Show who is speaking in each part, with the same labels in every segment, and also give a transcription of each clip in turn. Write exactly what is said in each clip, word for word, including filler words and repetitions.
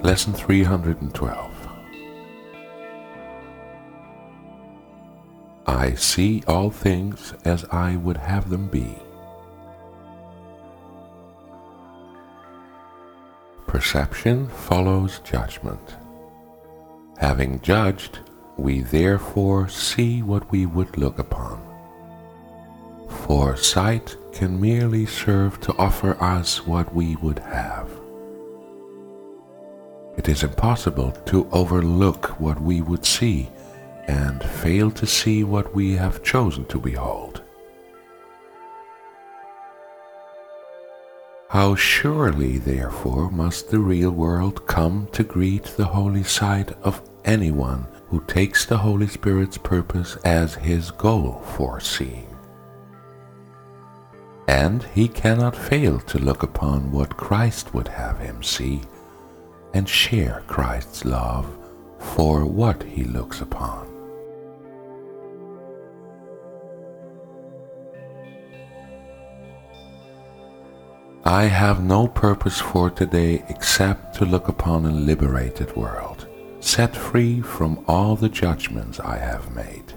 Speaker 1: Lesson three hundred twelve. I see all things as I would have them be. Perception follows judgment. Having judged, we therefore see what we would look upon. For sight can merely serve to offer us what we would have. It is impossible to overlook what we would see and fail to see what we have chosen to behold. How surely, therefore, must the real world come to greet the holy sight of anyone who takes the Holy Spirit's purpose as his goal for seeing. And he cannot fail to look upon what Christ would have him see and share Christ's love for what he looks upon. I have no purpose for today except to look upon a liberated world, set free from all the judgments I have made.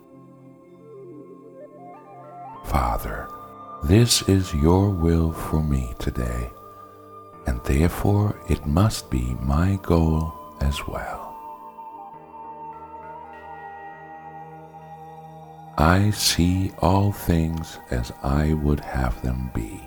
Speaker 1: Father, this is your will for me today, and therefore it must be my goal as well. I see all things as I would have them be.